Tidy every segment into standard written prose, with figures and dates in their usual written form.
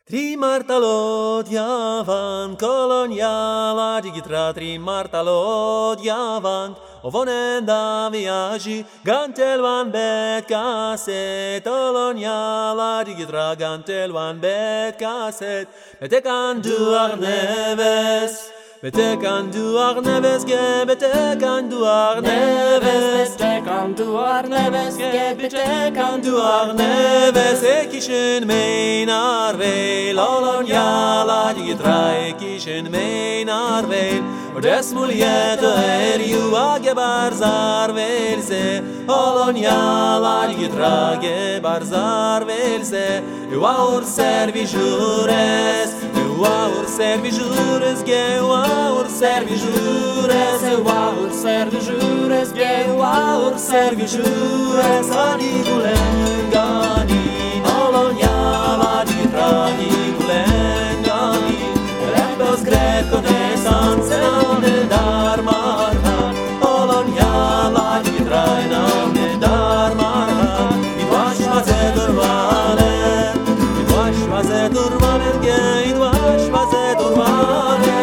Trimartalot Yavan, coloniala digitra Trimartalot Yavan, ovonenda viagi, gantelvan bet kaset, coloniala digitra gantelvan bet kaset, betekan duar neves. Betekan duar neves ge, betekan duar neves, betekan duar neves ge, betekan duar neves. Ekishen mein arvel, oloniala digitra ekishen mein arvel. Odes mulieto you ge barzar velze, oloniala digitra ge barzar velze. You are servijures, you are servijures ge, Ur servi jures, ur servi jures, ur servi jures, ani gulengani, oloniala di trani gulengani, rebels greco nesanse ne dar marha, oloniala di traina ne dar marha, idvash maze durvale, idvash maze durvale, idvash maze durvale.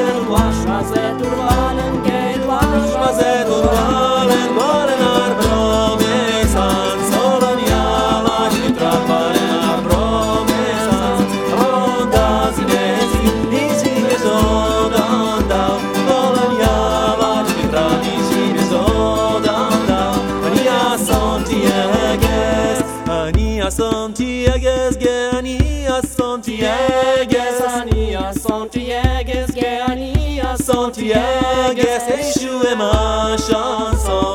Santiagues, Gania Santiagues, Ania Santiagues, Gania Santiagues, Échoué ma chanson.